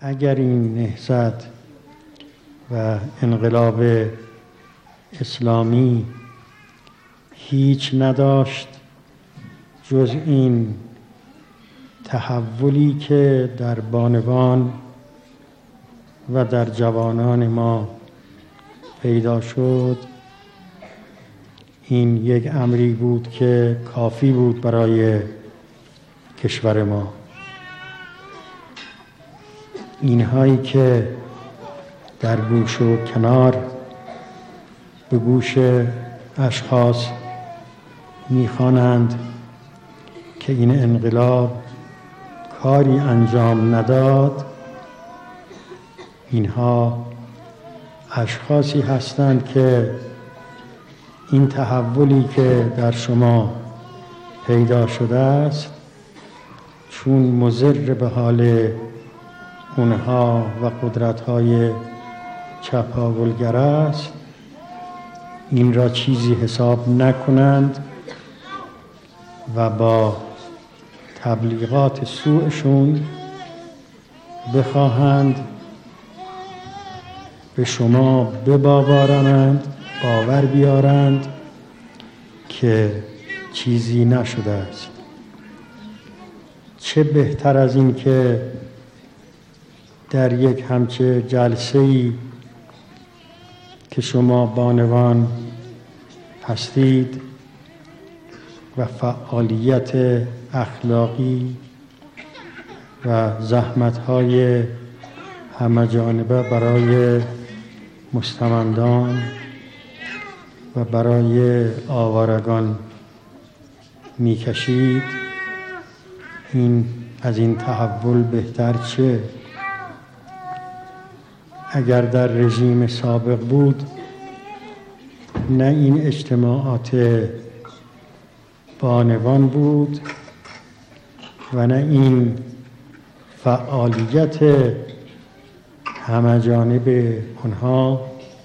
اگر این نهضت و انقلاب اسلامی هیچ نداشت جز این تحولی که در بانوان و در جوانان ما پیدا شد، این یک امری بود که کافی بود برای کشور ما. اینهایی که در گوش و کنار به گوش اشخاص میخوانند که این انقلاب کاری انجام نداد، اینها اشخاصی هستند که این تحولی که در شما پیدا شده است چون مضر به حال اونها و قدرت‌های چپاولگر است، این را چیزی حساب نکنند و با تبلیغات سوءشون بخواهند به شما باور بیارند که چیزی نشده است. چه بهتر از این که در یک همچه جلسه‌ای که شما بانوان هستید و فعالیت اخلاقی و زحمت‌های همه‌جانبه برای مستمندان و برای آوارگان می‌کشید، این از این تحول بهتر چه؟ اگر در رژیم سابق بود، نه این اجتماعات بانوان بود و نه این فعالیت همه جانب آنها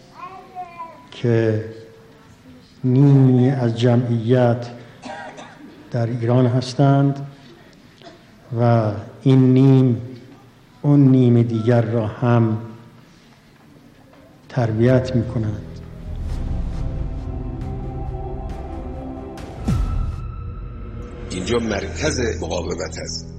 که نیمی از جمعیت در ایران هستند و این نیم اون نیم دیگر را هم تربیت می کنند. اینجا مرکز مقاومت است.